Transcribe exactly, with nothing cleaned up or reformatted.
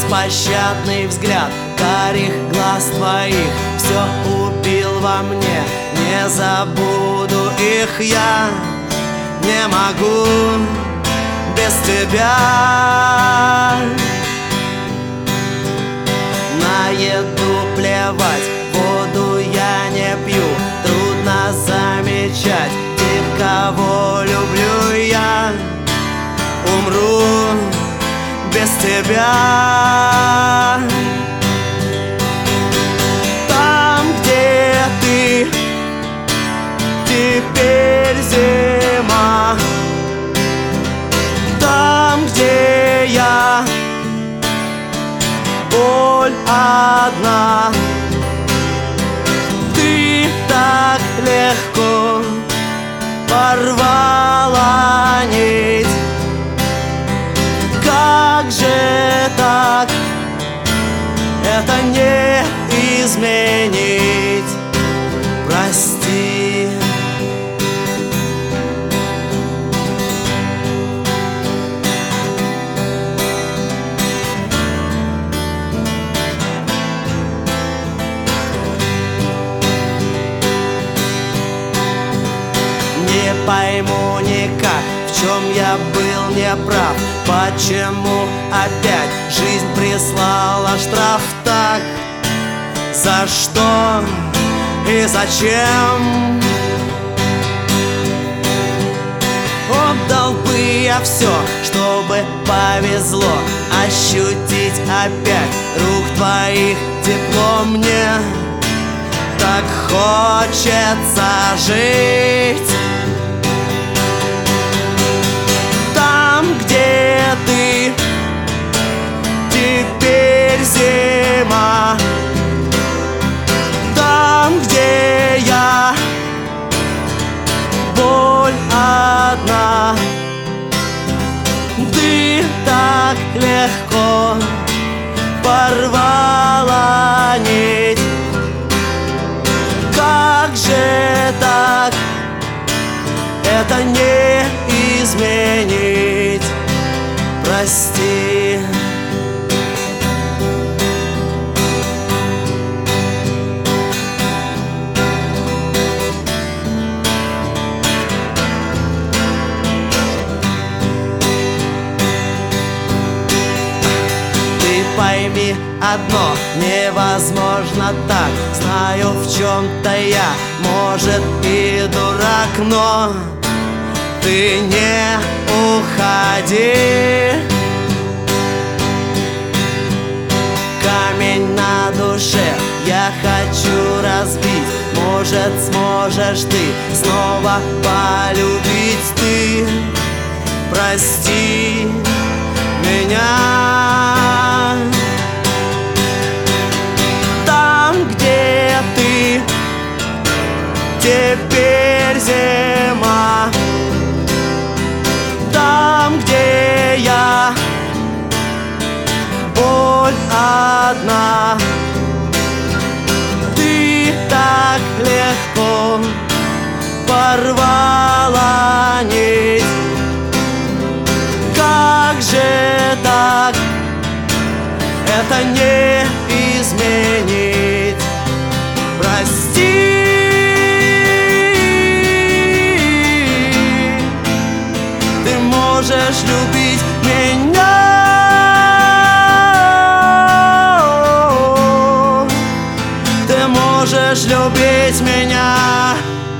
беспощадный взгляд карих глаз твоих все убил во мне. Не забуду их я, не могу без тебя. На еду плевать, воду я не пью. Трудно замечать тех, кого люблю я. Умру без тебя. Там, где ты, теперь зима. Там, где я, боль одна. Ты так легко порвала нить. Как же так? Это не изменить. Прости. Не пойму никак, в чем я был неправ. Почему опять жизнь прислала штраф так? За что и зачем? Отдал бы я все, чтобы повезло ощутить опять рук твоих тепло. Мне так хочется жить. Там, где ты, теперь зима. Там, где я, боль одна. Ты так легко порвала нить. Как же так? Это не изменить. Прости. Ты пойми одно, невозможно так. Знаю, в чем-то я, может, и дурак, но ты не уходи. Камень на душе я хочу разбить. Может, сможешь ты снова полюбить. Ты прости меня. Там, где ты, теперь зима. Там, где я, боль одна. Ты так легко порвала нить. Как же так? Это не изменить. Прости. Можешь любить меня. Ты можешь любить меня.